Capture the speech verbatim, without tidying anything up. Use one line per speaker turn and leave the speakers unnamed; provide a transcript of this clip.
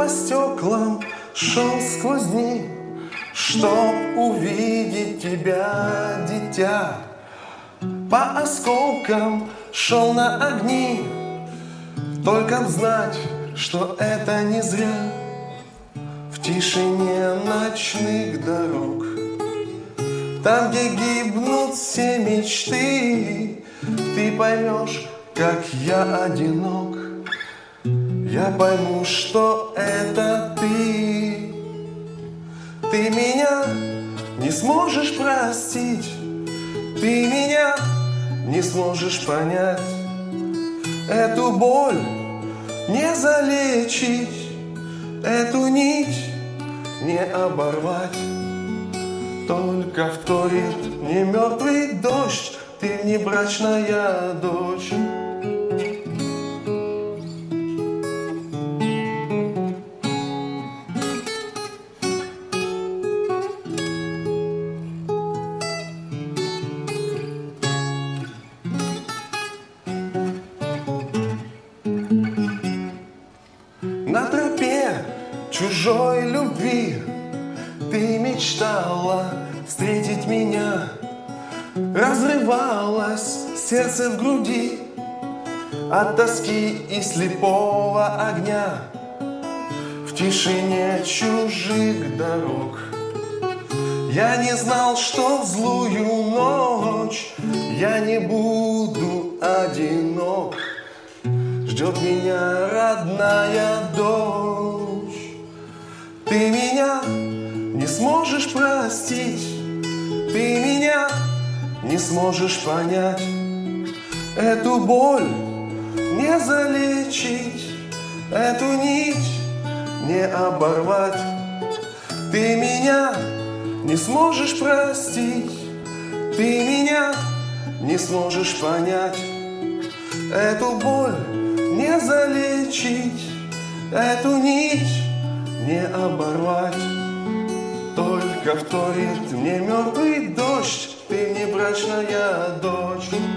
по стеклам шел сквозь дни, чтоб увидеть тебя, дитя. По осколкам шел на огни, только б знать, что это не зря. В тишине ночных дорог, там, где гибнут все мечты, ты поймешь, как я одинок. Я пойму, что это ты. Ты меня не сможешь простить, ты меня не сможешь понять. Эту боль не залечить, эту нить не оборвать. Только вторит мне мертвый дождь, ты внебрачная дочь. На тропе чужой любви ты мечтала встретить меня. Разрывалось сердце в груди от тоски и слепого огня. В тишине чужих дорог я не знал, что в злую ночь я не буду одинок. Ждет меня родная дочь. Ты меня не сможешь простить, ты меня не сможешь понять. Эту боль не залечить, эту нить не оборвать. Ты меня не сможешь простить, ты меня не сможешь понять. Эту боль не залечить, эту нить не оборвать. Только вторит мне мертвый дождь, ты внебрачная дочь.